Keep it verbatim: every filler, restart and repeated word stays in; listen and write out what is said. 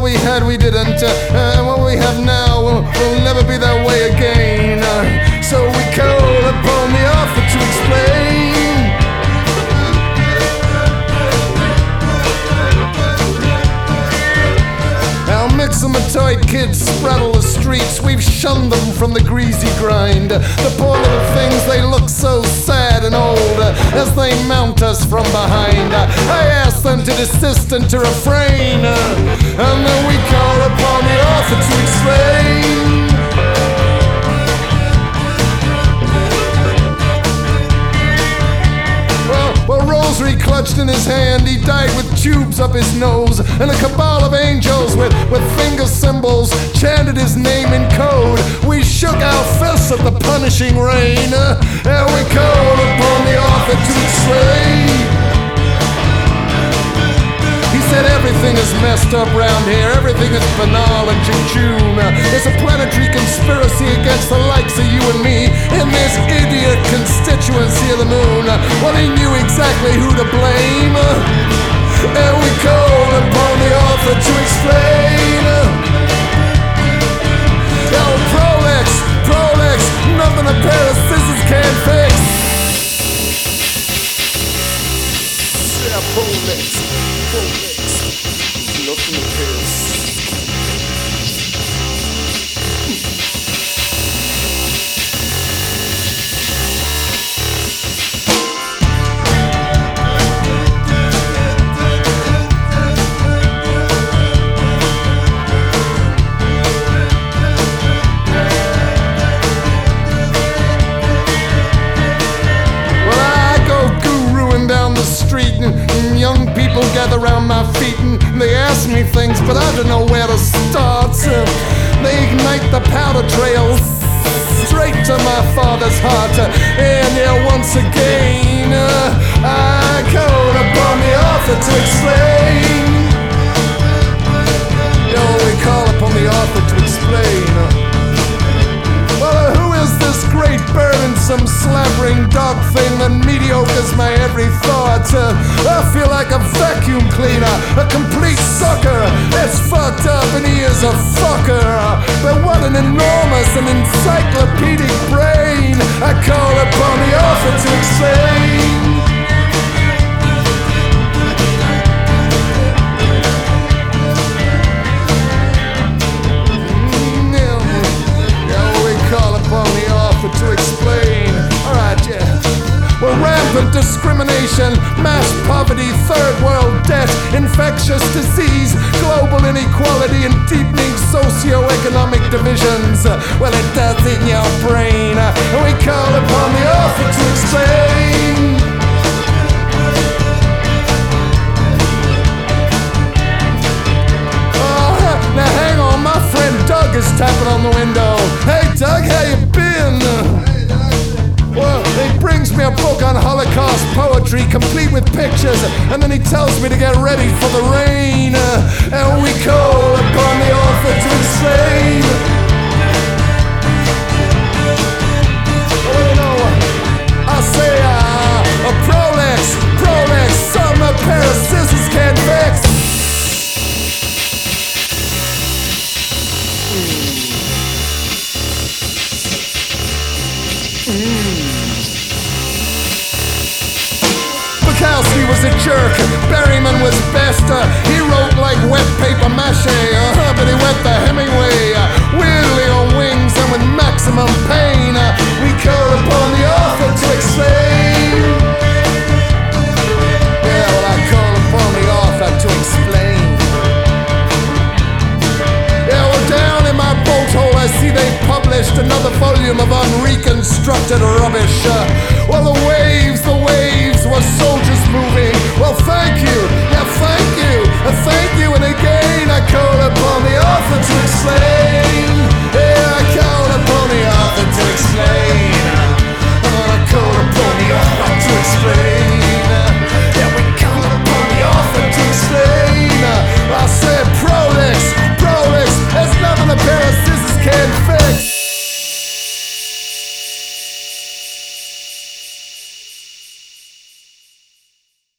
we had we didn't, uh, and what we have now will, will never be that way again. Uh, so we call upon the author to explain. Our mixamatoid kids spraddle the streets. We've shunned them from the greasy grind. The poor little things, they look so sad and old as they mount us from behind. I ask them to desist and to refrain, and then we call upon the author to explain. Well, rosary clutched in his hand, he died with tubes up his nose, and a cabal of angels with, with finger symbols chanted his name in code. We shook our fists at the punishing rain, uh, and we called upon the author to explain. He said everything is messed up round here, everything is banal and jejune. It's a planetary conspiracy against the likes of you and me in this idiot constituency of the moon. Well, he knew exactly who to blame, and we called upon the author to explain. Oh, Prolix, Prolix, nothing a pair of scissors can't fix. Yeah, Prolix, Prolix. Nothing appears. Well, I go guruing down the street, and young people gather around my feet, and they ask me things, but I don't know where to start. Uh, they ignite the powder trail straight to my father's heart, uh, and yeah, once again uh, I called upon the author to explain. Yo, we call upon the author to explain. Uh, well, uh, who is this great burdensome slavering dog thing that mediocres my every thought? Uh, I feel like a vacuum cleaner, a complete sucker that's fucked up, and he is a fucker. But what an enormous and encyclopedic brain! I call upon the author to explain. To explain. Alright, yeah. Well, rampant discrimination, mass poverty, third world debt, infectious disease, global inequality, and deepening socio-economic divisions. Uh, well, it does in your brain, uh, and we call upon the author to explain. Oh, now hang on, my friend Doug is tapping on the window. Hey Doug, how you been? Well, he brings me a book on Holocaust poetry, complete with pictures, and then he tells me to get ready for the rain, uh, and we call upon the author to explain. Oh, you know, I say, uh, a Prolix, Prolix, something a pair of scissors can't fix. Bukowski was a jerk, Berryman was best, uh, he